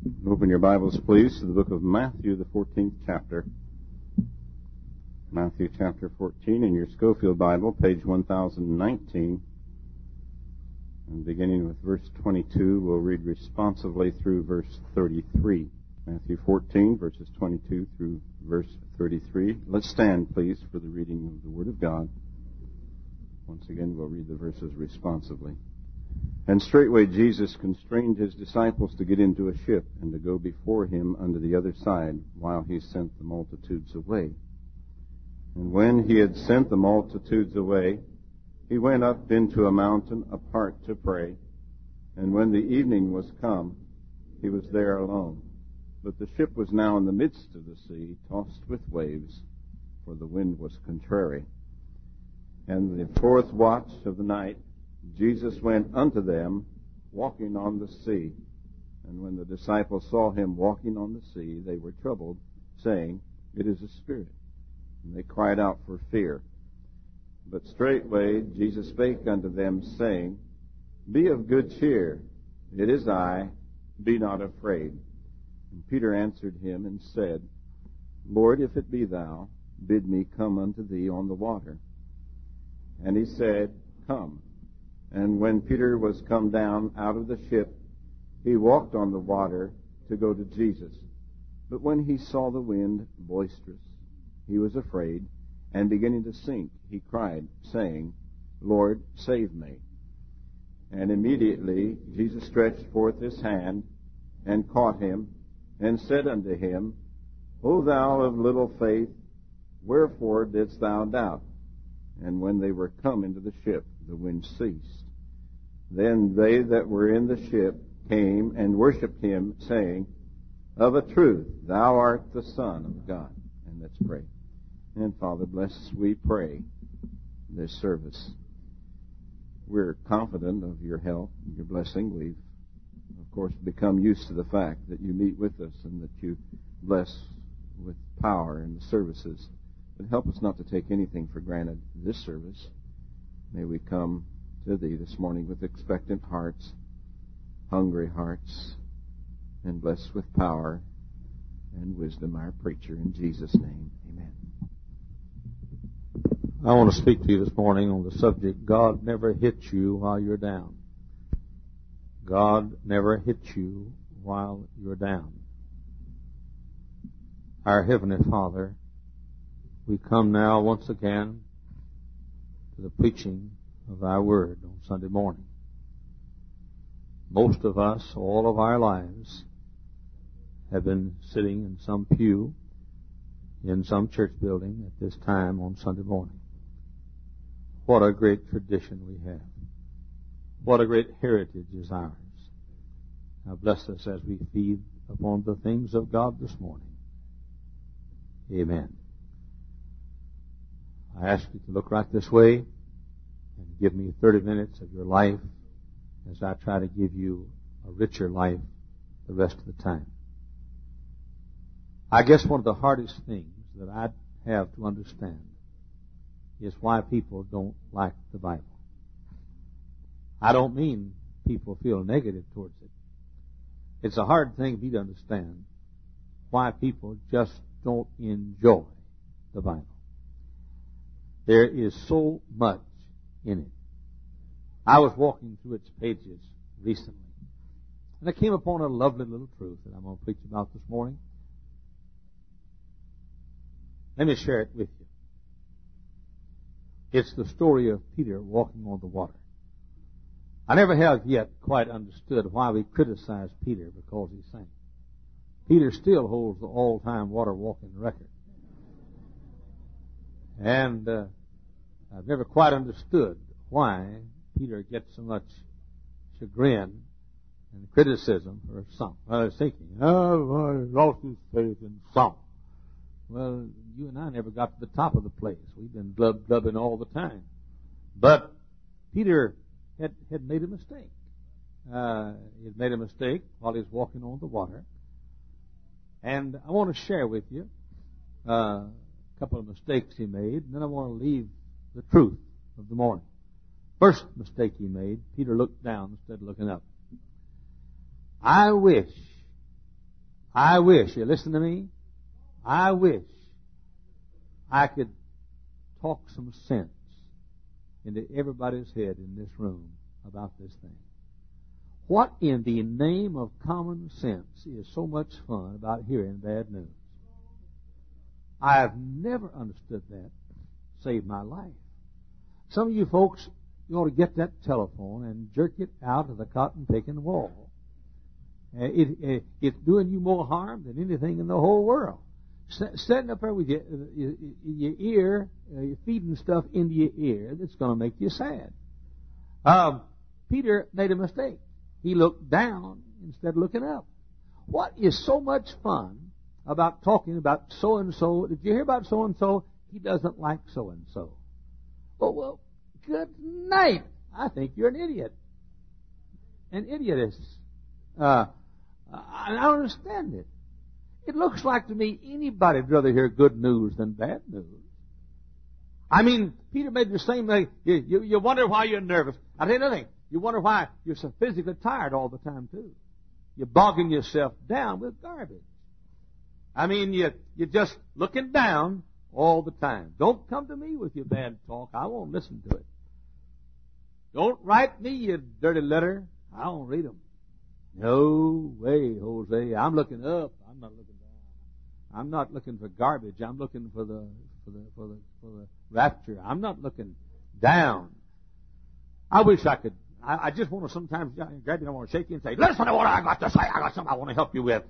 Open your Bibles, please, to the book of Matthew, the 14th chapter. Matthew chapter 14 in your Schofield Bible, page 1019. And beginning with verse 22, we'll read responsively through verse 33. Matthew 14, verses 22 through verse 33. Let's stand, please, for the reading of the Word of God. Once again, we'll read the verses responsively. And straightway Jesus constrained his disciples to get into a ship and to go before him unto the other side, while he sent the multitudes away. And when he had sent the multitudes away, he went up into a mountain apart to pray. And when the evening was come, he was there alone. But the ship was now in the midst of the sea, tossed with waves, for the wind was contrary. And the fourth watch of the night, Jesus went unto them, walking on the sea. And when the disciples saw him walking on the sea, they were troubled, saying, It is a spirit. And they cried out for fear. But straightway Jesus spake unto them, saying, Be of good cheer, it is I, be not afraid. And Peter answered him and said, Lord, if it be thou, bid me come unto thee on the water. And he said, Come. And when Peter was come down out of the ship, he walked on the water to go to Jesus. But when he saw the wind boisterous, he was afraid, and beginning to sink, he cried, saying, Lord, save me. And immediately Jesus stretched forth his hand, and caught him, and said unto him, O thou of little faith, wherefore didst thou doubt? And when they were come into the ship, the wind ceased. Then they that were in the ship came and worshipped him, saying, Of a truth, thou art the Son of God. And let's pray. And Father, bless, we pray, this service. We're confident of your help and your blessing. We've, of course, become used to the fact that you meet with us and that you bless with power in the services. But help us not to take anything for granted this service. May we come to thee this morning with expectant hearts, hungry hearts, and blessed with power and wisdom, our preacher, in Jesus' name. Amen. I want to speak to you this morning on the subject, God never hits you while you're down. God never hits you while you're down. Our Heavenly Father, we come now once again to the preaching of thy word on Sunday morning. Most of us, all of our lives, have been sitting in some pew in some church building at this time on Sunday morning. What a great tradition we have. What a great heritage is ours. Now bless us as we feed upon the things of God this morning. Amen. I ask you to look right this way and give me 30 minutes of your life as I try to give you a richer life the rest of the time. I guess one of the hardest things that I have to understand is why people don't like the Bible. I don't mean people feel negative towards it. It's a hard thing for me to understand why people just don't enjoy the Bible. There is so much in it. I was walking through its pages recently, and I came upon a lovely little truth that I'm going to preach about this morning. Let me share it with you. It's the story of Peter walking on the water. I never have yet quite understood why we criticize Peter because he sank. Peter still holds the all-time water walking record. And I've never quite understood why Peter gets so much chagrin and criticism for some. I was thinking, he lost his faith in some. Well, you and I never got to the top of the place. We've been blubbing all the time. But Peter had made a mistake. He had made a mistake while he was walking on the water. And I want to share with you a couple of mistakes he made, and then I want to leave the truth of the morning. First mistake he made, Peter looked down instead of looking up. I wish I wish, you listen to me? I wish I could talk some sense into everybody's head in this room about this thing. What in the name of common sense is so much fun about hearing bad news? I have never understood that. Saved my life. Some of you folks, you ought to get that telephone and jerk it out of the cotton-picking wall. It's doing you more harm than anything in the whole world. Sitting up there with your ear, you're feeding stuff into your ear that's going to make you sad. Peter made a mistake. He looked down instead of looking up. What is so much fun about talking about so-and-so? Did you hear about so-and-so? He doesn't like so-and-so. Well, good night. I think you're an idiot. An idiot is... I don't understand it. It looks like to me anybody'd rather hear good news than bad news. I mean, Peter made the same thing. You wonder why you're nervous. I'll tell you another thing. You wonder why you're so physically tired all the time, too. You're bogging yourself down with garbage. I mean, you're just looking down all the time. Don't come to me with your bad talk. I won't listen to it. Don't write me your dirty letter. I won't read them. No way, Jose. I'm looking up. I'm not looking down. I'm not looking for garbage. I'm looking for the rapture. I'm not looking down. I wish I could. I just want to sometimes grab you and I want to shake you and say, listen to what I got to say. I got something I want to help you with.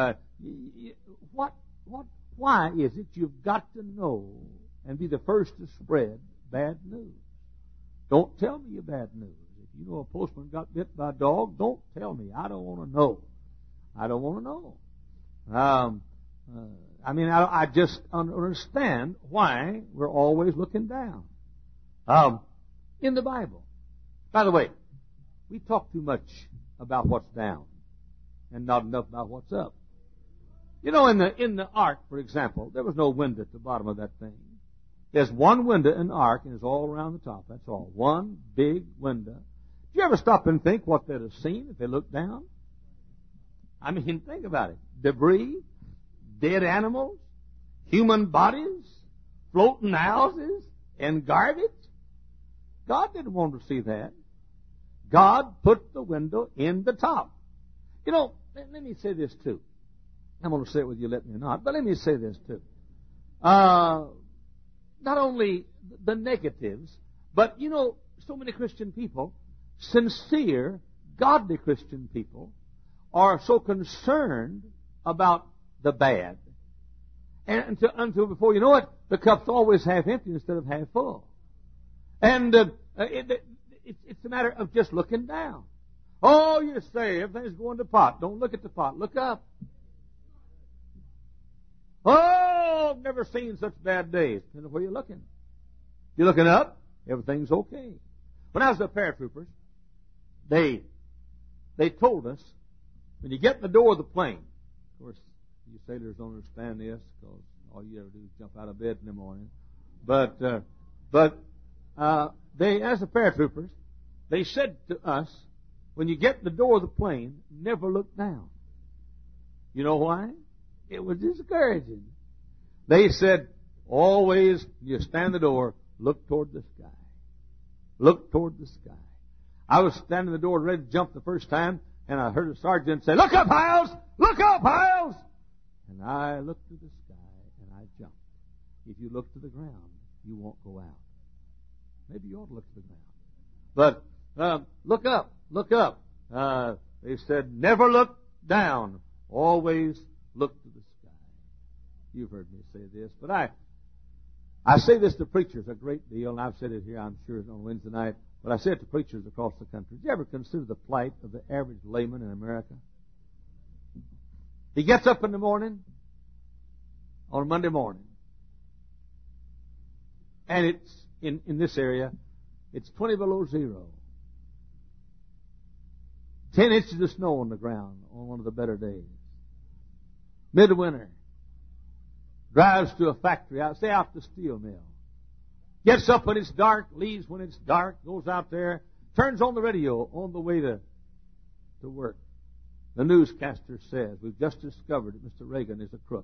Why is it you've got to know and be the first to spread bad news? Don't tell me your bad news. If you know a postman got bit by a dog, don't tell me. I don't want to know. I don't want to know. I just understand why we're always looking down. In the Bible. By the way, we talk too much about what's down and not enough about what's up. You know, in the ark, for example, there was no window at the bottom of that thing. There's one window in the ark, and it's all around the top. That's all. One big window. Do you ever stop and think what they'd have seen if they looked down? I mean, think about it. Debris, dead animals, human bodies, floating houses, and garbage. God didn't want to see that. God put the window in the top. You know, let me say this too. I'm going to say it whether you let me or not, but let me say this too. Not only the negatives, but, you know, so many Christian people, sincere, godly Christian people, are so concerned about the bad. And until before you know it, the cup's always half empty instead of half full. And it's a matter of just looking down. Oh, you say everything's going to pot. Don't look at the pot. Look up. Oh, I've never seen such bad days. Depending on where you're looking. If you're looking up, everything's okay. When I was at paratroopers, they told us, when you get in the door of the plane, of course, you sailors don't understand this because all you ever do is jump out of bed in the morning. But they, as the paratroopers, they said to us, when you get in the door of the plane, never look down. You know why? It was discouraging. They said, always, you stand at the door, look toward the sky. Look toward the sky. I was standing at the door ready to jump the first time, and I heard a sergeant say, look up, Hiles! Look up, Hiles! And I looked to the sky, and I jumped. If you look to the ground, you won't go out. Maybe you ought to look to the ground. But look up, look up. They said, never look down. Always look to the sky. You've heard me say this, but I say this to preachers a great deal, and I've said it here, I'm sure, on Wednesday night, but I say it to preachers across the country. Do you ever consider the plight of the average layman in America? He gets up in the morning, on Monday morning, and it's, in this area, it's 20 below zero. 10 inches of snow on the ground on one of the better days. Midwinter. Drives to a factory, say out the steel mill. Gets up when it's dark, leaves when it's dark, goes out there, turns on the radio on the way to work. The newscaster says, we've just discovered that Mr. Reagan is a crook.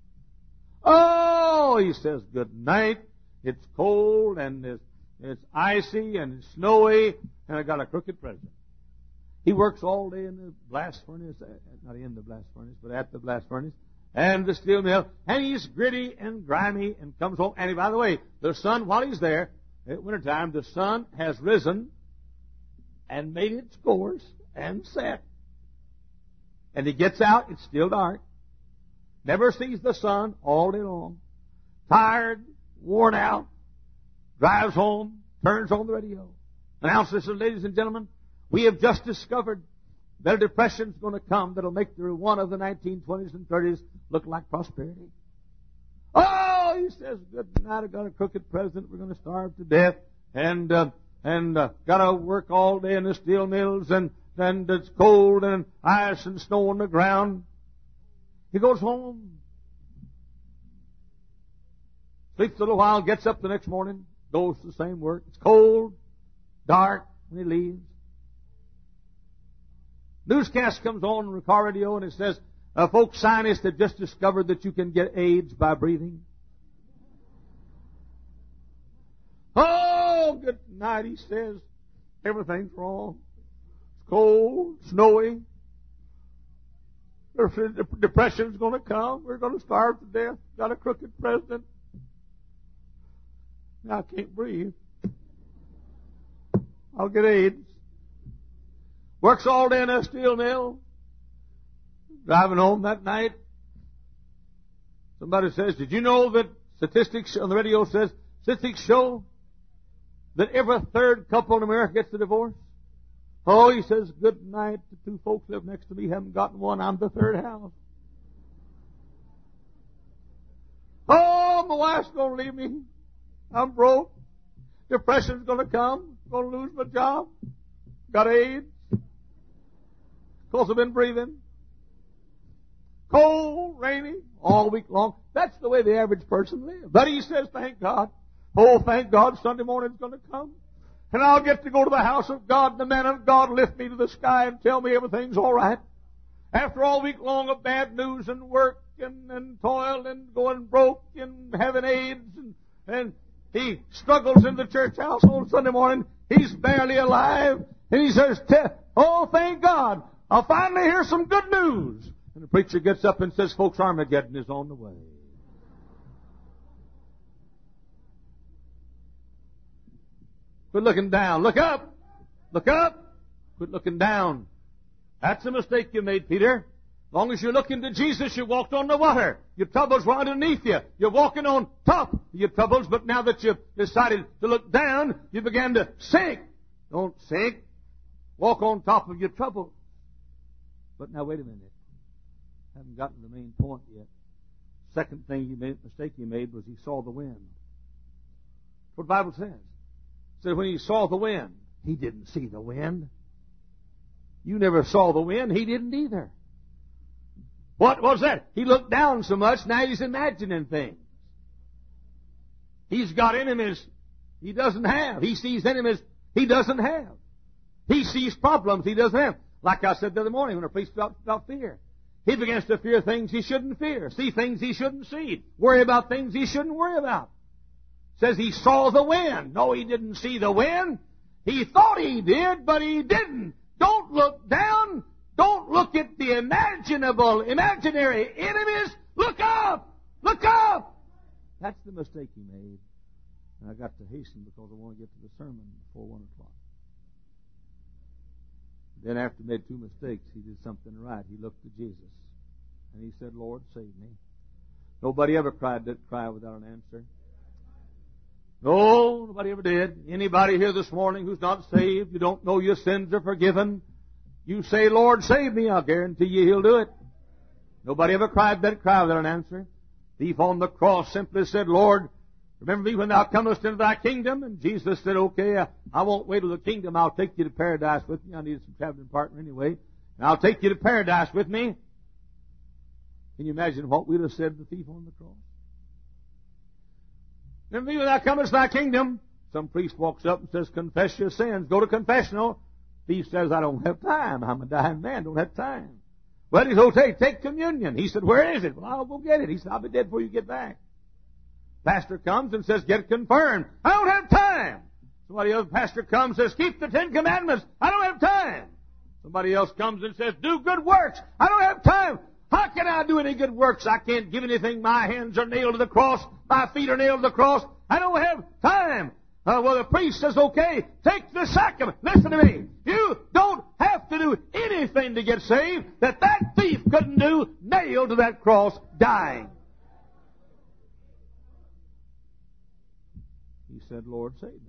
Oh, he says, good night. It's cold and it's icy and it's snowy and I got a crooked president. He works all day in the blast furnace, not in the blast furnace, but at the blast furnace, and the steel mill, and he's gritty and grimy and comes home. And by the way, the sun, while he's there, at wintertime, the sun has risen and made its course and set. And he gets out, it's still dark. Never sees the sun all day long. Tired, worn out, drives home, turns on the radio. Announces, ladies and gentlemen, we have just discovered that a depression is going to come that will make the one of the 1920s and 30s look like prosperity. Oh, he says, good night, I've got a crooked president, we're going to starve to death, and got to work all day in the steel mills, and it's cold and ice and snow on the ground. He goes home, sleeps a little while, gets up the next morning, goes to the same work. It's cold, dark, and he leaves. Newscast comes on the car radio and it says, folks, scientists have just discovered that you can get AIDS by breathing. Oh, good night, he says. Everything's wrong. It's cold, snowy. Depression's going to come. We're going to starve to death. Got a crooked president. Now I can't breathe. I'll get AIDS. Works all day in a steel mill. Driving home that night. Somebody says, did you know that statistics on the radio says, statistics show that every third couple in America gets a divorce? Oh, he says, good night. The two folks live next to me, haven't gotten one. I'm the third house. Oh, my wife's going to leave me. I'm broke. Depression's going to come. I'm going to lose my job. Got AIDS. Because I've been breathing. Cold, rainy, all week long. That's the way the average person lives. But he says, thank God. Oh, thank God Sunday morning's going to come. And I'll get to go to the house of God, and the man of God lift me to the sky and tell me everything's all right. After all week long of bad news and work and toil and going broke and having AIDS and he struggles in the church house on Sunday morning. He's barely alive. And he says, oh, thank God. I'll finally hear some good news. And the preacher gets up and says, folks, Armageddon is on the way. Quit looking down. Look up. Look up. Quit looking down. That's a mistake you made, Peter. As long as you're looking to Jesus, you walked on the water. Your troubles were underneath you. You're walking on top of your troubles, but now that you've decided to look down, you began to sink. Don't sink. Walk on top of your troubles. But now wait a minute. I haven't gotten to the main point yet. Second mistake he made was he saw the wind. That's what the Bible says. It said when he saw the wind, he didn't see the wind. You never saw the wind. He didn't either. What was that? He looked down so much, now he's imagining things. He's got enemies he doesn't have. He sees enemies he doesn't have. He sees problems he doesn't have. Like I said the other morning when I preached about fear. He begins to fear things he shouldn't fear, see things he shouldn't see, worry about things he shouldn't worry about. Says he saw the wind. No, he didn't see the wind. He thought he did, but he didn't. Don't look down. Don't look at the imaginary enemies. Look up! Look up! That's the mistake he made. And I got to hasten because I want to get to the sermon before 1 o'clock. Then after he made two mistakes, he did something right. He looked to Jesus. And he said, Lord, save me. Nobody ever cried that cry without an answer. No, nobody ever did. Anybody here this morning who's not saved, you don't know your sins are forgiven, you say, Lord, save me, I'll guarantee you He'll do it. Nobody ever cried that cry without an answer. Thief on the cross simply said, Lord, remember me when thou comest into thy kingdom? And Jesus said, okay, I won't wait till the kingdom. I'll take you to paradise with me. I need some traveling partner anyway. And I'll take you to paradise with me. Can you imagine what we'd have said to the thief on the cross? Remember me when thou comest to thy kingdom? Some priest walks up and says, confess your sins. Go to confessional. Thief says, I don't have time. I'm a dying man. Don't have time. Well, he said, take communion. He said, where is it? Well, I'll go get it. He said, I'll be dead before you get back. Pastor comes and says, get confirmed. I don't have time. Somebody else, pastor comes and says, keep the 10 Commandments. I don't have time. Somebody else comes and says, do good works. I don't have time. How can I do any good works? I can't give anything. My hands are nailed to the cross. My feet are nailed to the cross. I don't have time. Well, the priest says, okay, take the sacrament. Listen to me. You don't have to do anything to get saved that thief couldn't do, nailed to that cross, dying. He said, Lord, save me.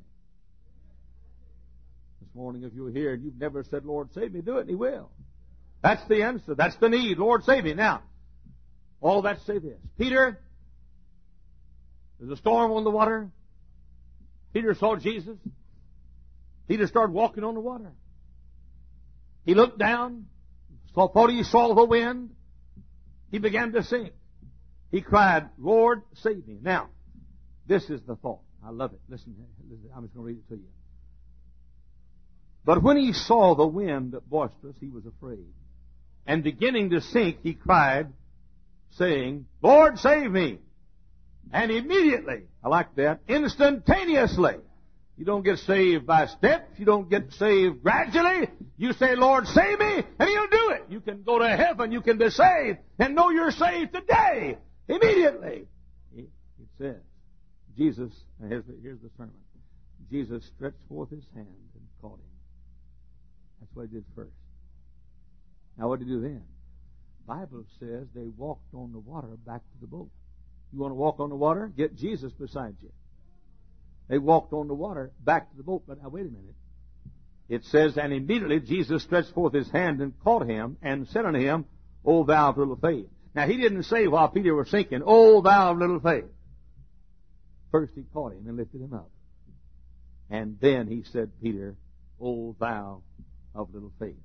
This morning, if you're here and you've never said, Lord, save me, do it, and He will. That's the answer. That's the need. Lord, save me. Now, all that say this. Peter, there's a storm on the water. Peter saw Jesus. Peter started walking on the water. He looked down, thought he saw the wind. He began to sink. He cried, Lord, save me. Now, this is the thought. I love it. Listen, I'm just going to read it to you. But when he saw the wind boisterous, he was afraid. And beginning to sink, he cried, saying, Lord, save me. And immediately, I like that, instantaneously. You don't get saved by steps. You don't get saved gradually. You say, Lord, save me, and He'll do it. You can go to heaven. You can be saved and know you're saved today. Immediately. It says, Jesus, here's the sermon. Jesus stretched forth His hand and caught him. That's what He did first. Now what did He do then? The Bible says they walked on the water back to the boat. You want to walk on the water? Get Jesus beside you. They walked on the water back to the boat. But now wait a minute. It says, and immediately Jesus stretched forth His hand and caught him and said unto him, O thou of little faith. Now He didn't say while Peter was sinking, O thou of little faith. First He caught him and lifted him up. And then He said, Peter, O thou of little faith.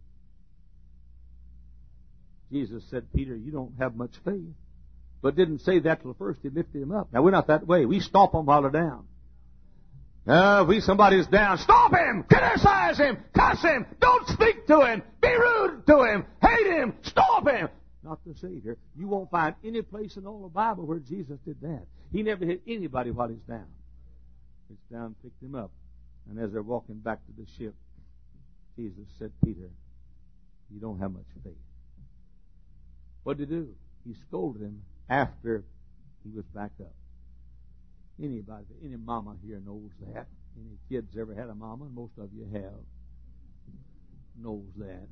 Jesus said, Peter, you don't have much faith. But didn't say that till first He lifted him up. Now we're not that way. We stomp them while they're down. If somebody's down, stop him! Criticize him! Cuss him! Don't speak to him! Be rude to him! Hate him! Stop him! Not the Savior. You won't find any place in all the Bible where Jesus did that. He never hit anybody while he's down. He's down, picked him up. And as they're walking back to the ship, Jesus said, Peter, you don't have much faith. What did He do? He scolded him after he was back up. Anybody, any mama here knows that. Any kids ever had a mama? Most of you have. Knows that.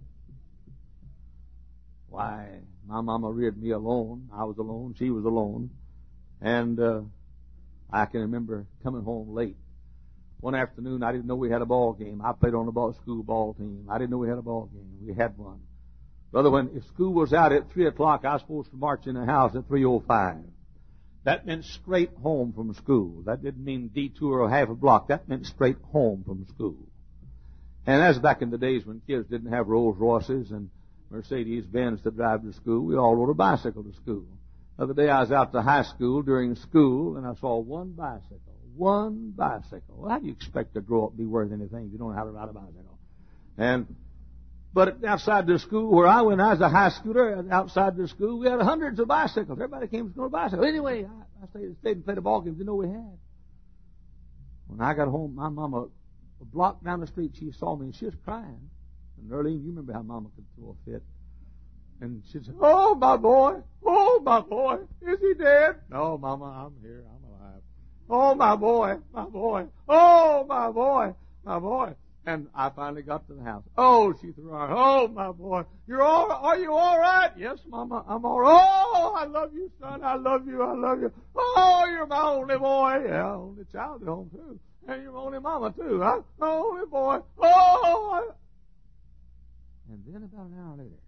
Why, my mama reared me alone. I was alone. She was alone. And I can remember coming home late. One afternoon, I didn't know we had a ball game. I played on the school ball team. I didn't know we had a ball game. We had one. Brother, if school was out at 3 o'clock, I was supposed to march in the house at 3:05. That meant straight home from school. That didn't mean detour or half a block. That meant straight home from school. And that's back in the days when kids didn't have Rolls Royces and Mercedes-Benz to drive to school. We all rode a bicycle to school. The other day I was out to high school during school, and I saw one bicycle. One bicycle. Well, how do you expect to grow up and be worth anything if you don't know how to ride a bicycle? But outside the school where I went, I was a high schooler. Outside the school, we had hundreds of bicycles. Everybody came to go to bicycle. Anyway, I stayed and played the ball games. Didn't know we had. When I got home, my mama, a block down the street, she saw me and she was crying. And Earlene, you remember how mama could throw a fit. And she said, oh, my boy, is he dead? No, Mama, I'm here, I'm alive. Oh, my boy, oh, my boy. And I finally got to the house. Oh, she threw her arms. Oh, my boy. Are you all right? Yes, Mama, I'm all right. Oh, I love you, son. I love you. Oh, you're my only boy. Yeah, only child at home, too. And you're my only mama, too. Huh? Only boy. Oh. And then about an hour later,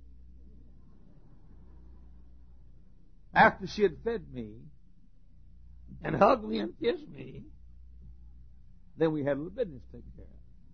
after she had fed me and hugged me and kissed me, then we had a little business taken care of.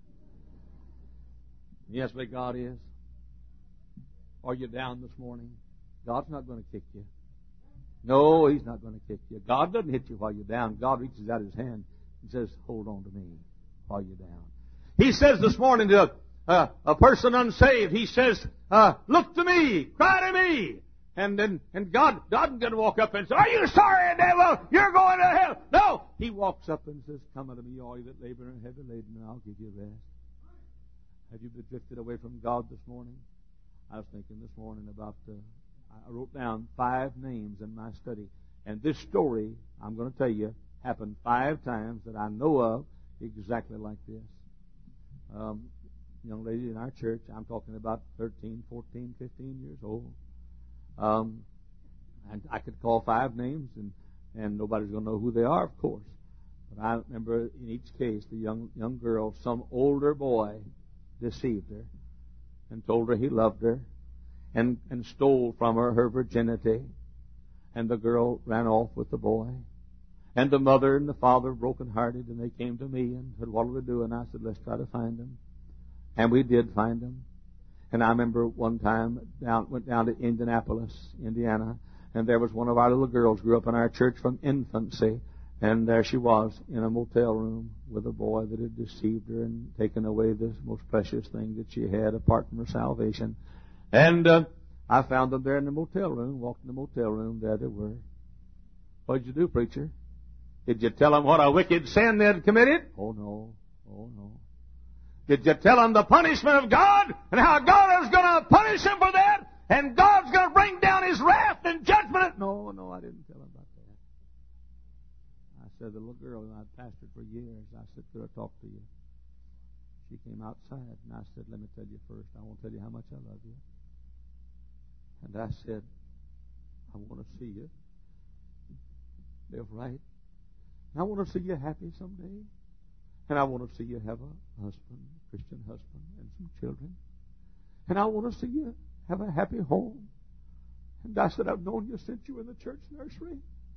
Yes, but God is. Are you down this morning? God's not going to kick you. No, He's not going to kick you. God doesn't hit you while you're down. God reaches out His hand and says, hold on to me while you're down. He says this morning to a person unsaved, he says, look to me, cry to me. And God doesn't get to walk up and say, are you sorry, devil? You're going to hell. No. He walks up and says, come unto me, all you that labor and heavy laden, and I'll give you rest. Have you been drifted away from God this morning? I was thinking this morning about, I wrote down 5 names in my study. And this story, I'm going to tell you, happened 5 times that I know of exactly like this. Young lady in our church, I'm talking about 13, 14, 15 years old. And I could call 5 names, and nobody's going to know who they are, of course. But I remember in each case, the young girl, some older boy deceived her and told her he loved her and stole from her virginity. And the girl ran off with the boy. And the mother and the father broken-hearted, and they came to me and said, what do we do? And I said, let's try to find them. And we did find them. And I remember one time went down to Indianapolis, Indiana, and there was one of our little girls, grew up in our church from infancy, and there she was in a motel room with a boy that had deceived her and taken away the most precious thing that she had apart from her salvation. And I found them there in the motel room, walked in the motel room, there they were. What did you do, preacher? Did you tell them what a wicked sin they had committed? Oh, no. Oh, no. Did you tell them the punishment of God and how God is going to punish them for that? And God's going to bring down His wrath and judgment? No, I didn't tell them about that. I said, the little girl who I'd pastored for years, I said, could I talk to you? She came outside, and I said, let me tell you first, I won't tell you how much I love you. And I said, I want to see you live right. And I want to see you happy someday. And I want to see you have a husband, a Christian husband, and some children. And I want to see you have a happy home. And I said, I've known you since you were in the church nursery.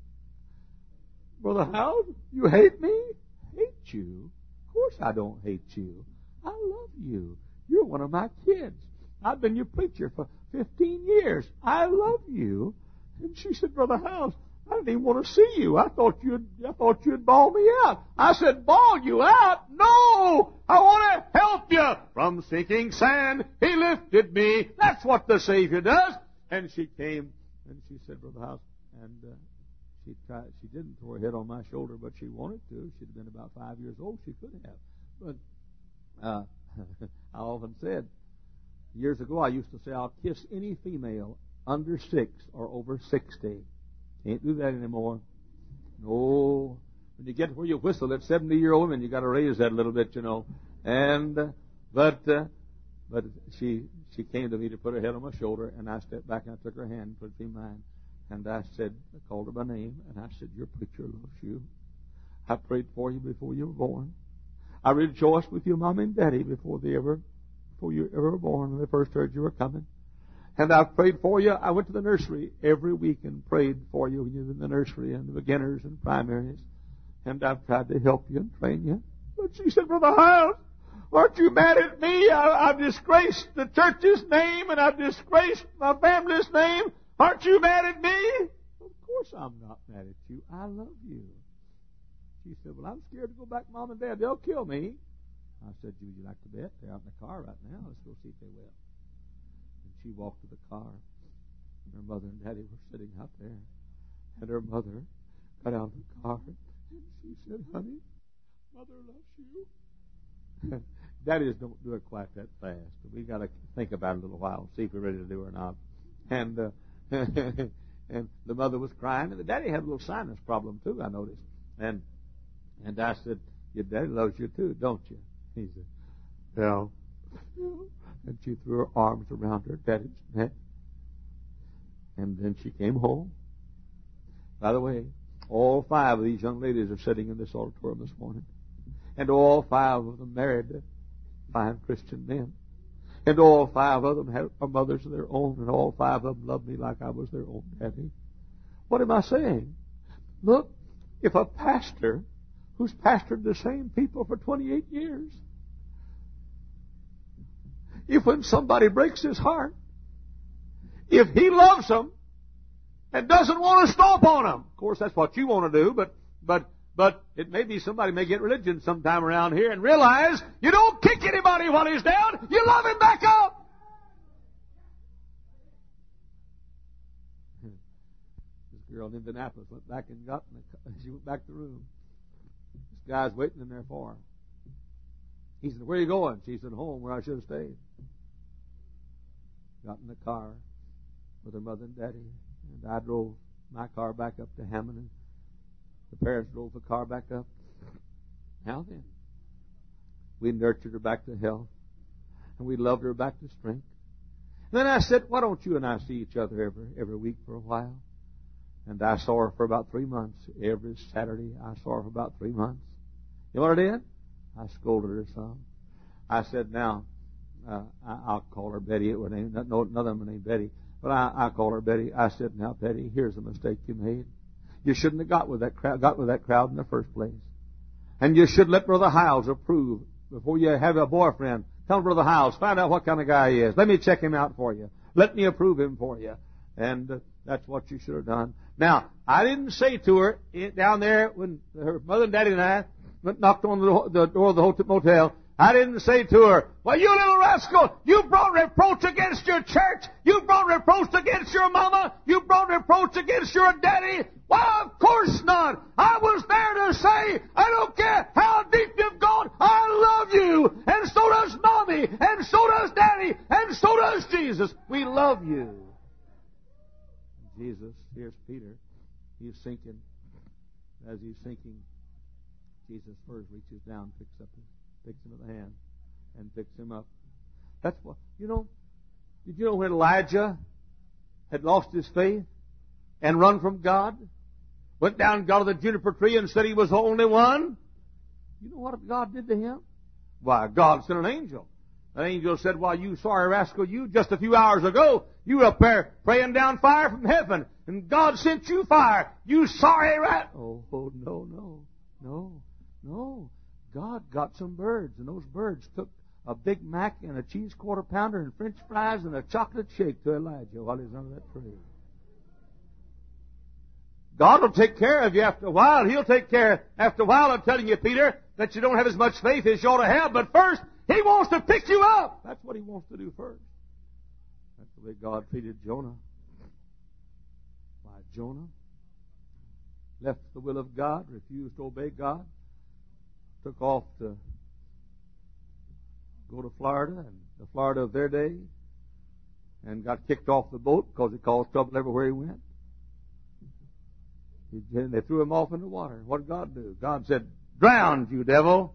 Brother Howard, you hate me? Hate you? Of course I don't hate you. I love you. You're one of my kids. I've been your preacher for 15 years. I love you. And she said, Brother Howard, I didn't even want to see you. I thought you'd bawl me out. I said, bawl you out? No! I want to help you. From sinking sand, He lifted me. That's what the Savior does. And she came, and she said, Brother House, and she didn't throw her head on my shoulder, but she wanted to. She'd have been about 5 years old. She could have. But I often said, years ago, I used to say, I'll kiss any female under 6 or over 60. Can't do that anymore. No. When you get where you whistle at 70-year-old women, you got to raise that a little bit, you know. And but she came to me to put her head on my shoulder, and I stepped back and I took her hand and put it in mine, and I called her by name, and I said, your preacher loves you. I prayed for you before you were born. I rejoiced with your mom and daddy before you ever were born, when they first heard you were coming. And I've prayed for you. I went to the nursery every week and prayed for you when you were in the nursery and the beginners and primaries. And I've tried to help you and train you. But she said, Brother Hiles, aren't you mad at me? I've disgraced the church's name and I've disgraced my family's name. Aren't you mad at me? Of course I'm not mad at you. I love you. She said, well, I'm scared to go back to Mom and Dad. They'll kill me. I said, would you like to bet? They're out in the car right now. Let's go see if they will. She walked to the car. And her mother and daddy were sitting out there. And her mother got out of the car. And she said, honey, Mother loves you. Daddies don't do it quite that fast. We got to think about it a little while and see if we're ready to do it or not. And and the mother was crying. And the daddy had a little sinus problem too, I noticed. And I said, your daddy loves you too, don't you? He said, yeah. And she threw her arms around her daddy's neck. And then she came home. By the way, all 5 of these young ladies are sitting in this auditorium this morning. And all 5 of them married fine Christian men. And all 5 of them are mothers of their own. And all 5 of them love me like I was their own daddy. What am I saying? Look, if a pastor who's pastored the same people for 28 years, if when somebody breaks his heart, if he loves them and doesn't want to stomp on them, of course that's what you want to do, but But it may be somebody may get religion sometime around here and realize you don't kick anybody while he's down. You love him back up. This girl in Indianapolis went back and got in the car. She went back to the room. This guy's waiting in there for her. He said, "Where are you going?" She said, "Home, where I should have stayed." Got in the car with her mother and daddy, and I drove my car back up to Hammond, and the parents drove the car back up. Now then, we nurtured her back to health, and we loved her back to strength. And then I said, "Why don't you and I see each other every week for a while?" And I saw her for about 3 months. Every Saturday, I saw her for about 3 months. You know what I did? I scolded her some. I said, "Now, I'll call her Betty." It was named, no, none of them were named Betty, but I call her Betty. I said, "Now, Betty, here's a mistake you made. You shouldn't have got with that crowd in the first place. And you should let Brother Hiles approve before you have a boyfriend. Tell Brother Hiles, find out what kind of guy he is. Let me check him out for you. Let me approve him for you." And that's what you should have done. Now, I didn't say to her down there when her mother and daddy and I knocked on the door of the motel, I didn't say to her, "Well, you little rascal, you brought reproach against your church. You brought reproach against your mama. You brought reproach against your daddy." Why, of course not. I was there to say, I don't care how deep you've gone, I love you. And so does Mommy. And so does Daddy. And so does Jesus. We love you. Jesus, here's Peter. He's sinking. As he's sinking, Jesus first reaches down, picks him by the hand, and picks him up. That's what, did you know when Elijah had lost his faith and run from God, went down and got to the juniper tree and said he was the only one? You know what God did to him? Why, God sent an angel. An angel said, "Why, you sorry rascal, you just a few hours ago, you were up there praying down fire from heaven, and God sent you fire. You sorry rascal." Oh, no. God got some birds, and those birds took a Big Mac and a cheese quarter pounder and French fries and a chocolate shake to Elijah while he was under that tree. God will take care of you after a while. He'll take care after a while. I'm telling you, Peter, that you don't have as much faith as you ought to have. But first, He wants to pick you up. That's what He wants to do first. That's the way God treated Jonah. Why, Jonah left the will of God, refused to obey God, took off to go to Florida, and the Florida of their day, and got kicked off the boat because it caused trouble everywhere he went. They threw him off in the water. What did God do? God said, "Drown, you devil."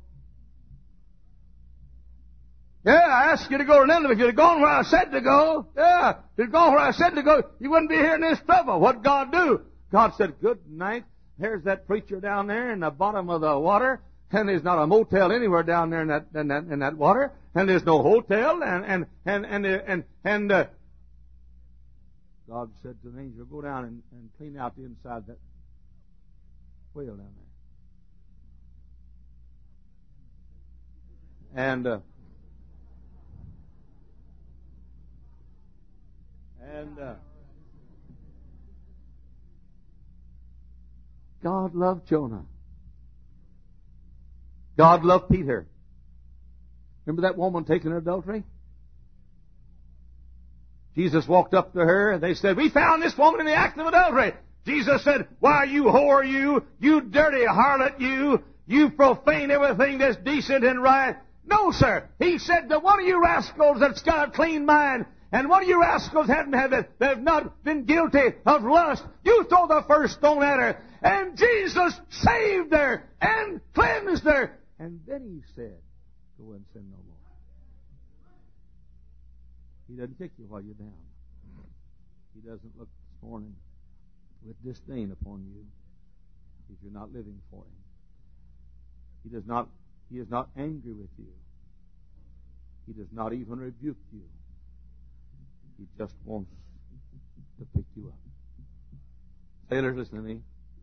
Yeah, I asked you to go to Nineveh. If you'd have gone where I said to go, if you'd gone where I said to go, you wouldn't be here in this trouble. What did God do? God said, "Good night. There's that preacher down there in the bottom of the water, and there's not a motel anywhere down there in that water, and there's no hotel, and God said to the angel, "Go down and clean out the inside of that whale down there." And God loved Jonah. God loved Peter. Remember that woman taken in adultery? Jesus walked up to her and they said, "We found this woman in the act of adultery." Jesus said, "Why, you whore, you dirty harlot, you profane everything that's decent and right." No, sir. He said to one of you rascals that's got a clean mind, and one of you rascals that have not been guilty of lust, you throw the first stone at her. And Jesus saved her and cleansed her. And then He said, "Go and sin no more." He doesn't kick you while you're down. He doesn't look this morning with disdain upon you if you're not living for Him. He is not angry with you. He does not even rebuke you. He just wants to pick you up. Sailors, listen to me.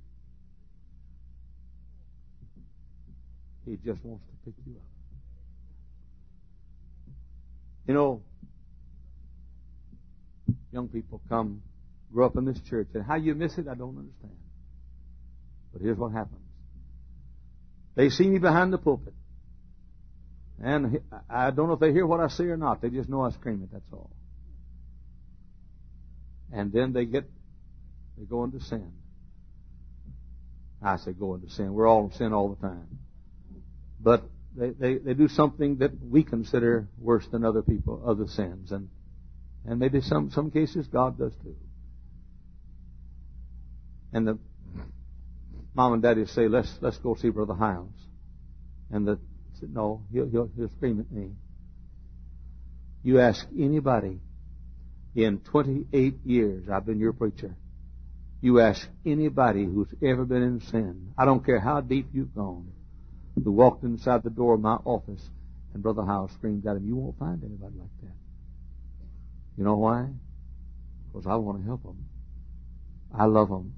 He just wants to pick you up. You know, young people grow up in this church, and how you miss it, I don't understand. But here's what happens. They see me behind the pulpit. And I don't know if they hear what I say or not. They just know I scream it, that's all. And then they go into sin. I say go into sin. We're all in sin all the time. But they do something that we consider worse than other people, other sins. And maybe some cases God does too. And the mom and daddy say, let's go see Brother Hiles. And the said, no, he'll scream at me. You ask anybody in 28 years I've been your preacher. You ask anybody who's ever been in sin, I don't care how deep you've gone, who walked inside the door of my office and Brother Hiles screamed at him, you won't find anybody like that. You know why? Because I want to help them. I love them.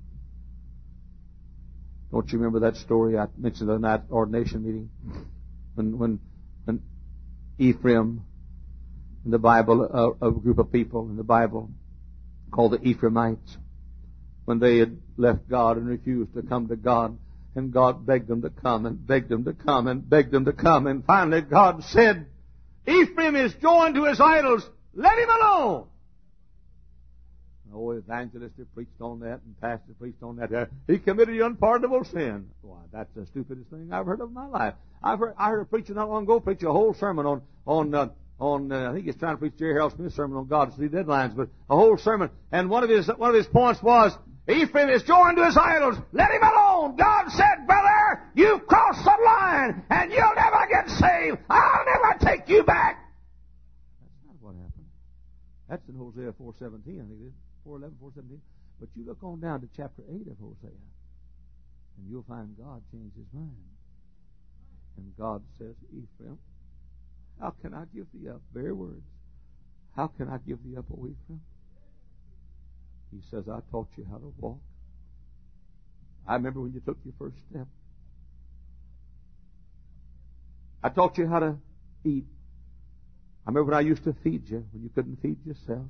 Don't you remember that story I mentioned in that ordination meeting? When Ephraim, in the Bible, a group of people in the Bible called the Ephraimites, when they had left God and refused to come to God, and God begged them to come and begged them to come and begged them to come, and finally God said, Ephraim is joined to his idols, let him alone. Oh, evangelists have preached on that, and pastors preached on that. He committed unpardonable sin. Why, that's the stupidest thing I've heard of in my life. I heard a preacher not long ago preach a whole sermon on I think he's trying to preach Jerry Harold Smith's sermon on God's three deadlines, but a whole sermon. And one of his points was, Ephraim is joined to his idols. Let him alone. God said, brother, you've crossed the line, and you'll never get saved. I'll never take you back. That's not what happened. That's in Hosea 4:17, I think it is. 4:11, 4:17. But you look on down to chapter 8 of Hosea, and you'll find God changed his mind. And God says, Ephraim, how can I give thee up? Very words. How can I give thee up, O Ephraim? He says, I taught you how to walk. I remember when you took your first step. I taught you how to eat. I remember when I used to feed you when you couldn't feed yourself.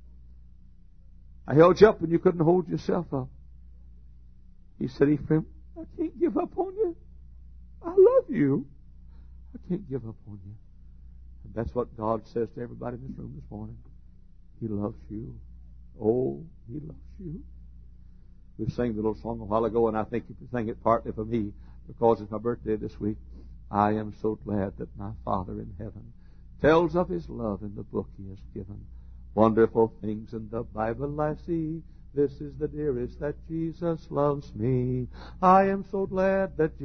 I held you up when you couldn't hold yourself up. He said, Ephraim, I can't give up on you. I love you. I can't give up on you. And that's what God says to everybody in this room this morning. He loves you. Oh, He loves you. We sang the little song a while ago, and I think you sang it partly for me because it's my birthday this week. I am so glad that my Father in heaven tells of His love in the book He has given. Wonderful things in the Bible I see. This is the dearest that Jesus loves me. I am so glad that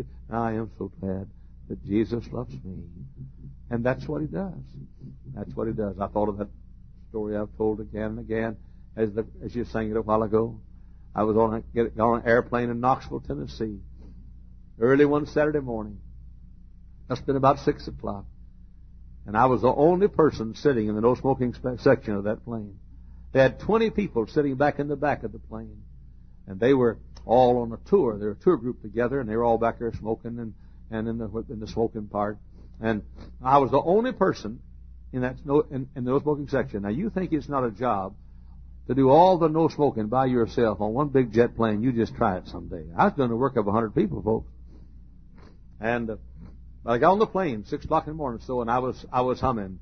Jesus loves me. And that's what He does. That's what He does. I thought of that story I've told again and again as you sang it a while ago. I was on an airplane in Knoxville, Tennessee, early one Saturday morning. Must have been about 6 o'clock. And I was the only person sitting in the no smoking section of that plane. They had 20 people sitting back in the back of the plane. And they were all on a tour. They were a tour group together, and they were all back there smoking and in the smoking part. And I was the only person in the no smoking section. Now, you think it's not a job to do all the no smoking by yourself on one big jet plane. You just try it someday. I was doing the work of 100 people, folks. And I got on the plane 6 o'clock in the morning, so, and I was humming.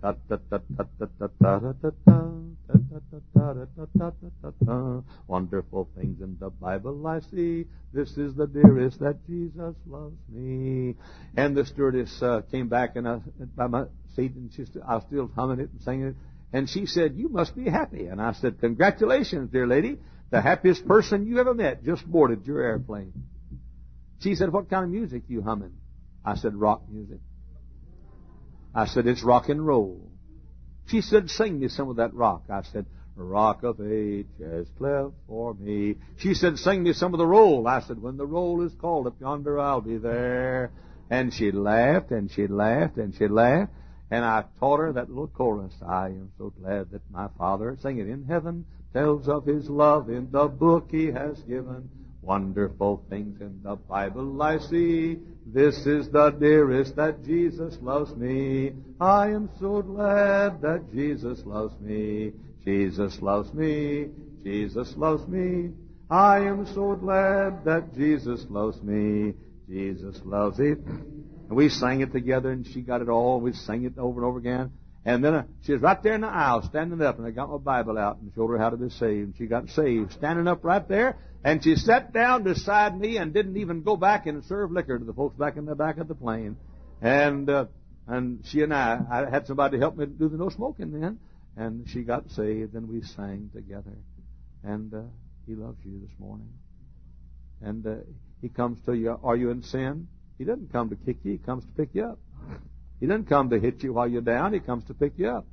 Wonderful things in the Bible I see. This is the dearest that Jesus loves me. And the stewardess came back by my seat, and I was still humming it and singing it. And she said, "You must be happy." And I said, "Congratulations, dear lady. The happiest person you ever met just boarded your airplane." She said, "What kind of music you humming?" I said, "Rock music." I said, "It's rock and roll." She said, "Sing me some of that rock." I said, "Rock of Ages cleft for me." She said, "Sing me some of the roll." I said, "When the roll is called up yonder, I'll be there." And she laughed, and she laughed, and she laughed. And I taught her that little chorus. I am so glad that my Father, sing it, in heaven tells of His love in the book He has given. Wonderful things in the Bible I see. This is the dearest that Jesus loves me. I am so glad that Jesus loves me. Jesus loves me. Jesus loves me. I am so glad that Jesus loves me. Jesus loves it. And we sang it together, and she got it all. We sang it over and over again. And then she was right there in the aisle, standing up, and I got my Bible out and showed her how to be saved. And she got saved, standing up right there. And she sat down beside me and didn't even go back and serve liquor to the folks back in the back of the plane. And she and I had somebody to help me do the no smoking then. And she got saved, and we sang together. And He loves you this morning. And He comes to you. Are you in sin? He doesn't come to kick you. He comes to pick you up. He doesn't come to hit you while you're down. He comes to pick you up.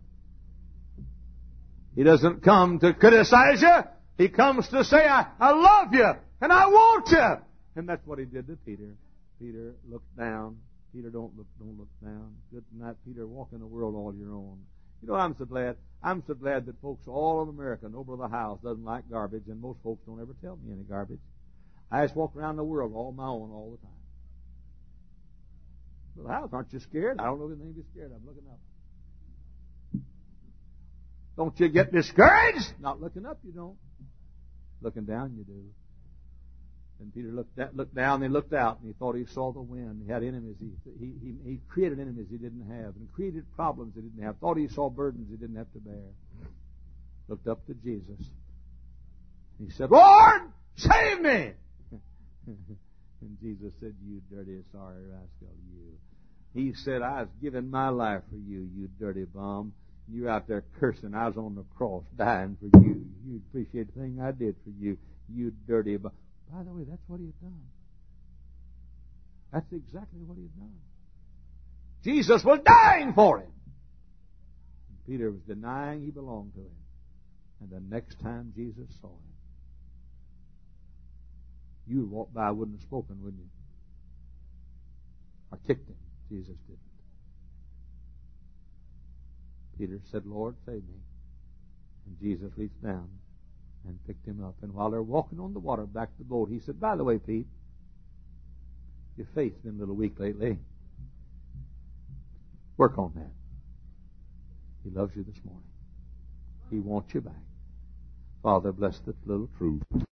He doesn't come to criticize you. He comes to say, I love you, and I want you. And that's what He did to Peter. Peter looked down. Peter, don't look down. Good night, Peter. Walk in the world all your own. You know, I'm so glad that folks all of America, nobody in the house doesn't like garbage, and most folks don't ever tell me any garbage. I just walk around the world all my own all the time. Well, house, aren't you scared? I don't know anything to be scared of. I'm looking up. Don't you get discouraged? Not looking up, you don't. Looking down, you do. And Peter looked down, and he looked out, and he thought he saw the wind. He had enemies. He created enemies he didn't have, and created problems he didn't have. Thought he saw burdens he didn't have to bear. Looked up to Jesus. He said, Lord, save me! And Jesus said, you dirty, sorry rascal, you. He said, I was giving my life for you, you dirty bum. You're out there cursing. I was on the cross dying for you. You appreciate the thing I did for you, you dirty bum. By the way, that's what He had done. That's exactly what He had done. Jesus was dying for him. And Peter was denying he belonged to Him. And the next time Jesus saw him, you would walk by, wouldn't have spoken, wouldn't you? Or kicked him. Jesus didn't. Peter said, Lord, save me. And Jesus reached down and picked him up. And while they're walking on the water back to the boat, He said, by the way, Pete, your faith's been a little weak lately. Work on that. He loves you this morning. He wants you back. Father, bless this little truth.